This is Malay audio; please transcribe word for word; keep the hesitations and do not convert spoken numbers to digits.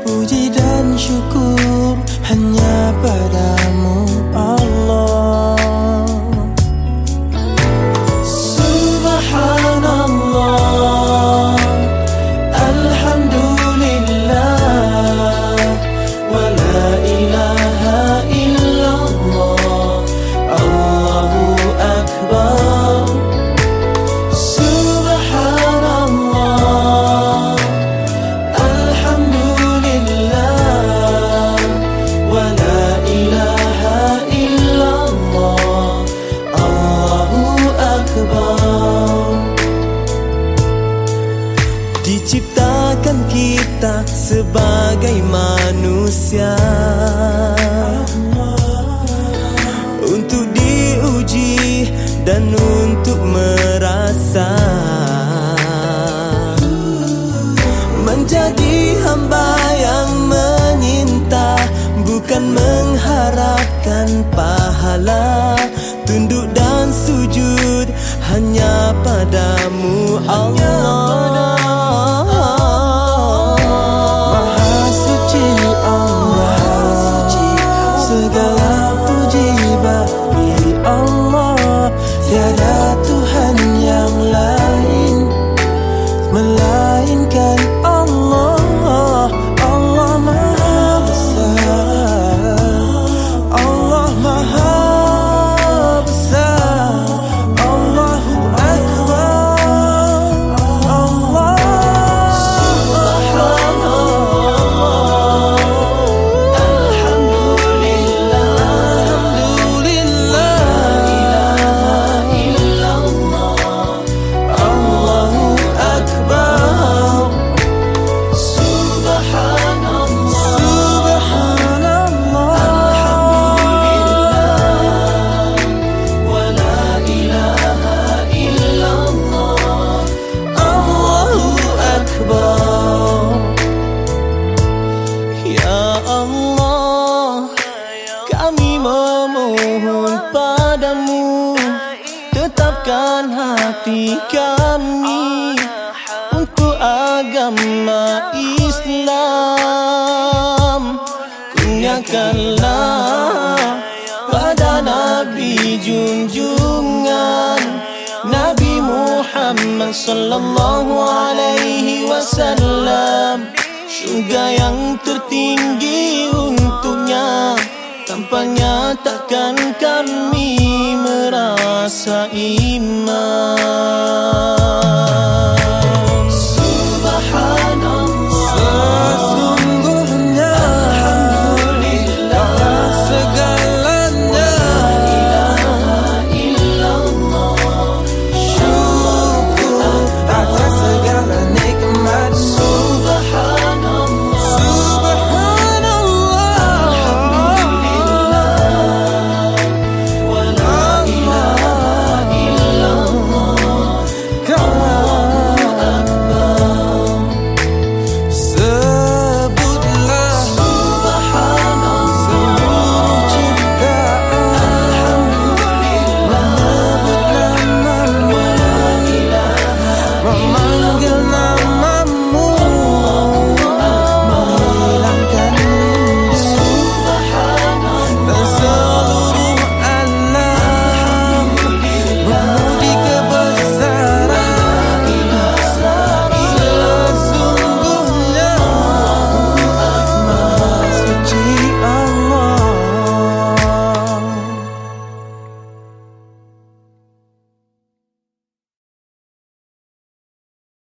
puji dan syukur hanya padamu Allah. Subhanallah, alhamdulillah, wa la ilaha illallah, Allahu akbar. Subhanallah, alhamdulillah, wa la ilaha illallah, Allahu akbar. Diciptakan kita sebagai manusia untuk diuji dan untuk merasa menjadi hamba yang menyinta, bukan mengharapkan pahala. Tunduk dan sujud hanya padamu Allah. Maha suci Allah, segala puji bagi Allah. Tiada Tuhan yang lain melainkan Allah. Allah Maha besar, Allah Maha besar, Allahu akbar. Allah Subhanallah, alhamdulillah, alhamdulillah, la ilaha illallah, Allahu akbar. Subhanallah, subhanallah, alhamdulillah, wa la ilaha illallah, Allahu akbar. Ya Allah, kami memohon padamu, tetapkan hati kami untuk agama Islam. Kurniakanlah pada Nabi junjungan, Nabi Muhammad sallallahu alaihi wasallam, syurga yang tertinggi untuknya. Tanpanya takkan kami merasa iman.